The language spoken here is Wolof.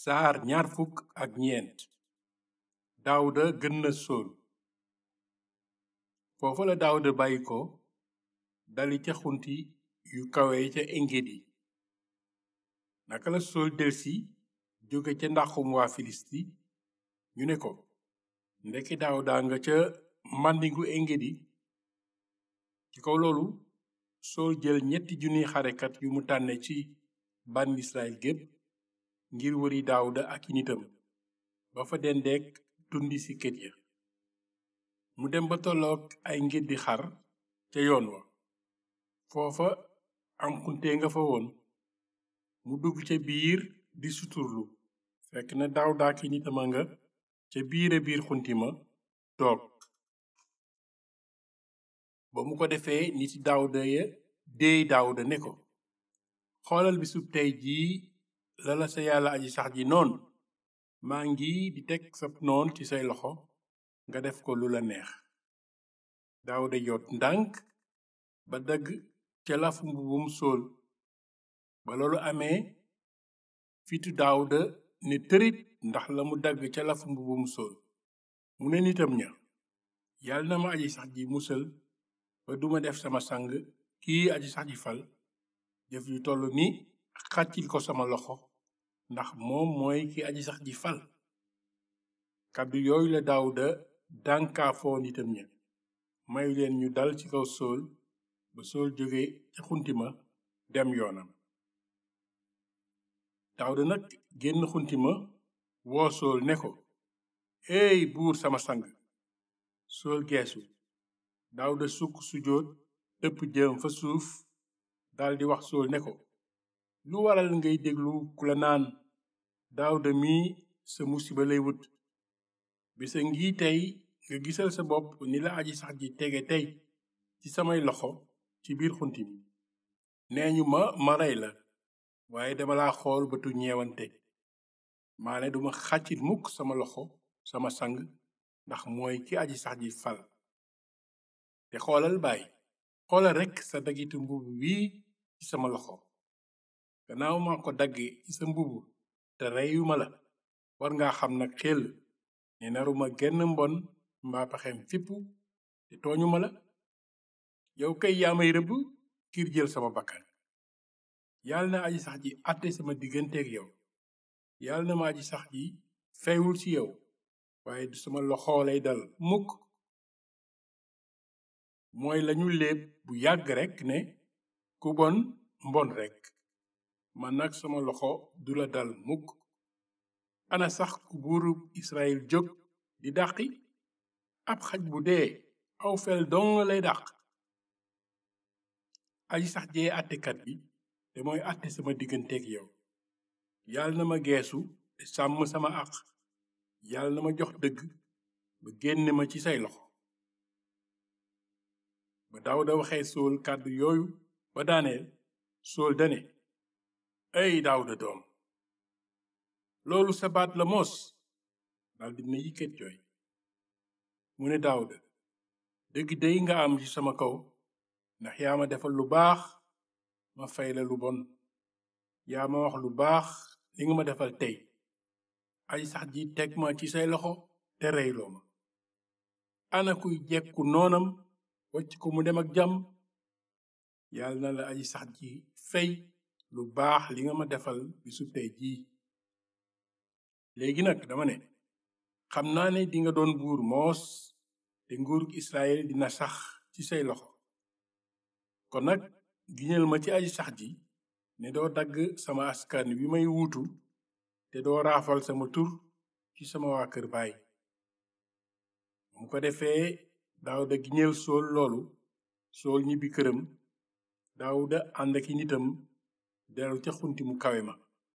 saar ñaar fukk ak ñeent daawuda gën na sool foofa la daawuda bàyyi ko dali ca xunti yu kawe ca engedi naka la sool delsi jóge ca ndaxum waa filisti ñu ne ko ndekki daawuda nga ca màndingu engedi ci kaw loolu sool jël 3,000 xarekat yu mu tànne ci ban israel gépp ngir wëri daawuda ak i nitam ba fa dendeek tundi siket ya mu dem ba tolloog ay ngéddi xar ca yoon wa foofa am xunte nga fa woon mu dugg ca biir di suturlu fekk na daawuda ak i nitam a nga ca biir xunti ma toog ba mu ko defee niti daawuda ya déey daawuda ne ko xoolal bisub tey jii lala sa yàlla aji sax ji noon maa ngi di teg sab noon ci say loxo nga def ko lu la neex daawuda yoot ndànk ba dagg ca lafu mbubum sool ba loolu amee fitu daawuda ne tërit ndax la mu dagg ca lafu mbubum sool mu ne nitam ña yàlla na ma aji sax ji musal ba duma def sama sang kii aji sax ji fal jëf yu toll ni xàccil ko sama loxo ndax moom mooy ki aji sax ji fal kàddu yooyu la daawuda dànkaafoo nitam ña mayu leen ñu dal ci kaw sool ba sool jóge ca xunti ma dem yoonam daawuda nag génn xunti ma woo sool ne ko eey buur sama sang sool geesu daawuda sukk sujjóot dëpp jëm fa suuf daldi wax sool ne ko lu waral ngay déglu ku la naan daawuda mii sa musiba lay wut bisa ngi tey nga gisal sa bopp ni la aji sax ji tege tey ci samay loxo ci biir xunti mi nee ñu ma rey la waaye dama laa xool bëtu ñeewante maa ne duma xàccit mukk sama loxo sama sang ndax mooy ki aji sax ji fal te xoolal baay xoolal rekk sa dagitu mbubb wii ci sama loxo gannaaw maa ko dagge ci sa mbubb te reyuma la war nga xam nag xel ne naruma genn mbon mbaa pexem fippu te tooñuma la yow kay yaa may rëbb ngir jël sama bakkan yàlla na aji sax ji àtte sama digganteeg yow yàlla na ma aji sax ji feywul ci yow waaye du sama loxo lay dal mukk mooy lañu léeb bu yàgg rekk ne ku bon mbon rekk man nag sama loxo du la dal mukk ana sax ku buurub Israyil jóg di dàqi ab xaj bu dee aw fel dong lay dàq aji sax jee àttekat bi te mooy àtte sama digganteeg yow yàlla na ma geesu te sàmm sama àq yàlla na ma jox dëgg ba génne ma ci say loxo ba daawuda waxee sool kàddu yooyu ba daaneel sool dane ey daawuda doom loolu sa baat la moos daldi na yikkat jooy mu ne daawuda dëgg day nga am ci sama kaw ndax yaa ma defal lu baax ma fay la lu bon yaa ma wax lu baax li nga ma defal tey aji sax ji teg ma ci say loxo te reyloo ma ana kuy jekku noonam wacc ko mu dem ak jàmm yàlla na la aji sax ji fay lu baax li nga ma defal bisu tey jii léegi nag dama ne xam naa ne dinga doon buur moos te nguurug Israyil dina sax ci say loxo kon nag giñal ma ci aji sax ji ne doo dagg sama askan wi may wuutu te doo raafal sama tur ci sama waa kër baay mu ko defee daawuda giñal sool loolu sool ñibbi këram daawuda ànd ak i nitam dellu ca xunti mu kawe ma